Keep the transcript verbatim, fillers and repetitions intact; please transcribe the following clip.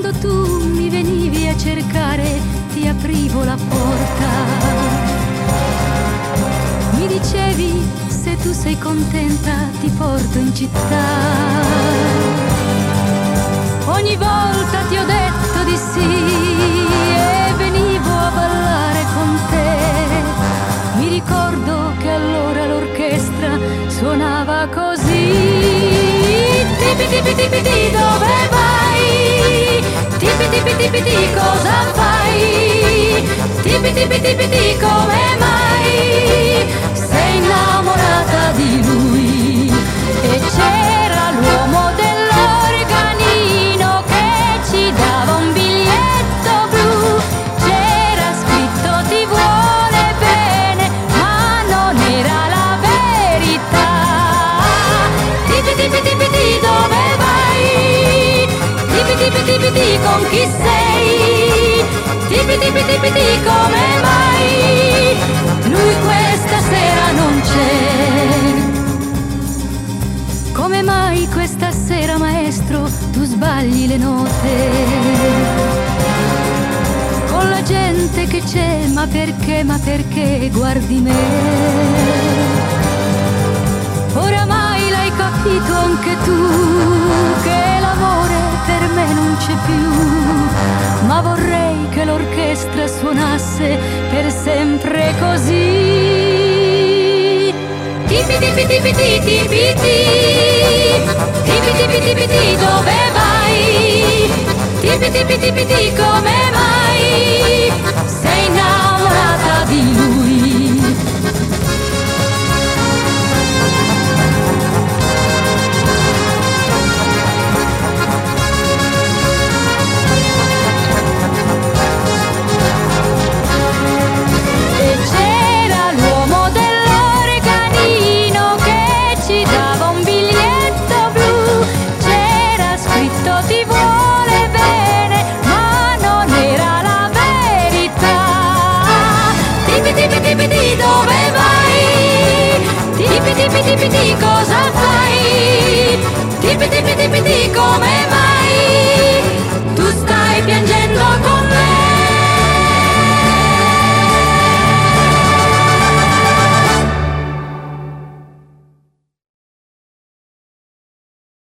quando tu mi venivi a cercare ti aprivo la porta. Mi dicevi se tu sei contenta ti porto in città. Ogni volta ti ho detto di sì e venivo a ballare con te. Mi ricordo che allora l'orchestra suonava così. Tipi tipi tipi ti dove vai? Tipi tipi tipi ti cosa fai? Tipi tipi tipi ti come mai? Sei innamorata di lui. E c'era l'uomo dell'organino che ci dava un biglietto blu. C'era scritto ti vuole bene, ma non era la verità. Tipi tipi tipi ti dove vai? Tipi tipi tipi ti con chi sei? Tipi tipi tipi ti come mai? Lui questa sera non c'è. Come mai questa sera, maestro, tu sbagli le note? Con la gente che c'è, ma perché, ma perché guardi me? Oramai l'hai capito anche tu, che l'amore per me non c'è più, ma vorrei che l'orchestra suonasse per sempre così. Tipi tipi tipi ti tipi ti, tipi tipi tipi ti dove vai? Tipi tipi tipi ti come mai?